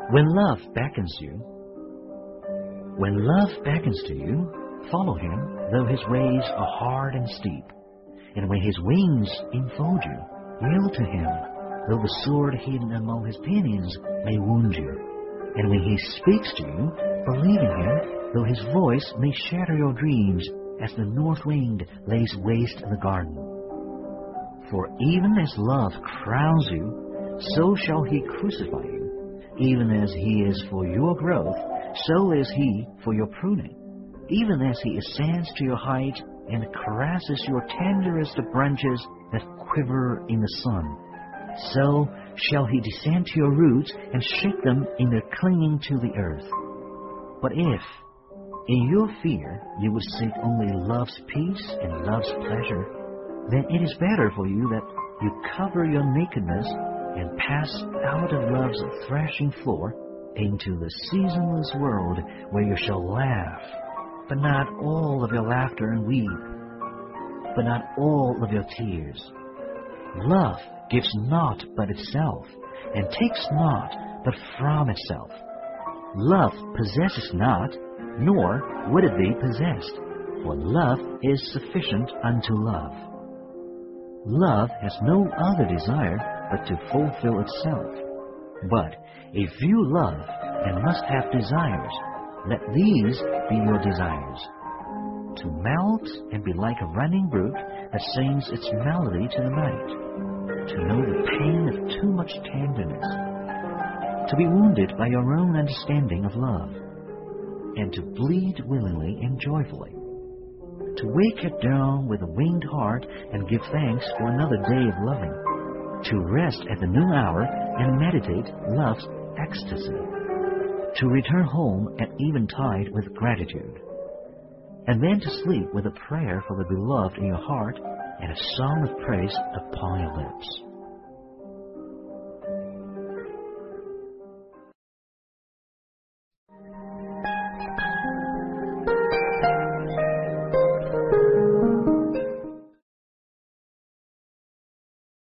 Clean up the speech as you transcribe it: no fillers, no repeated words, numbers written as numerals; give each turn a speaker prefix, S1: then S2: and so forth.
S1: When love beckons you, when love beckons to you, follow him, though his ways are hard and steep. And when his wings enfold you, yield to him, though the sword hidden among his pinions may wound you. And when he speaks to you, believe in him, though his voice may shatter your dreams, as the north wind lays waste the garden. For even as love crowns you, so shall he crucify you. Even as he is for your growth, so is he for your pruning. Even as he ascends to your height and caresses your tenderest branches that quiver in the sun, so shall he descend to your roots and shake them in their clinging to the earth. But if, in your fear, you would seek only love's peace and love's pleasure, then it is better for you that you cover your nakedness and pass out of love's threshing floor into the seasonless world where you shall laugh, but not all of your laughter, and weep, but not all of your tears. Love gives not but itself, and takes not but from itself. Love possesses not, nor would it be possessed, for love is sufficient unto love. Love has no other desire but to fulfill itself. But if you love and must have desires, let these be your desires: to melt and be like a running brook that sings its melody to the night, to know the pain of too much tenderness, to be wounded by your own understanding of love, and to bleed willingly and joyfully, to wake at dawn with a winged heart and give thanks for another day of loving, to rest at the noon hour and meditate love's ecstasy, to return home at eventide with gratitude, and then to sleep with a prayer for the beloved in your heart and a song of praise upon your lips.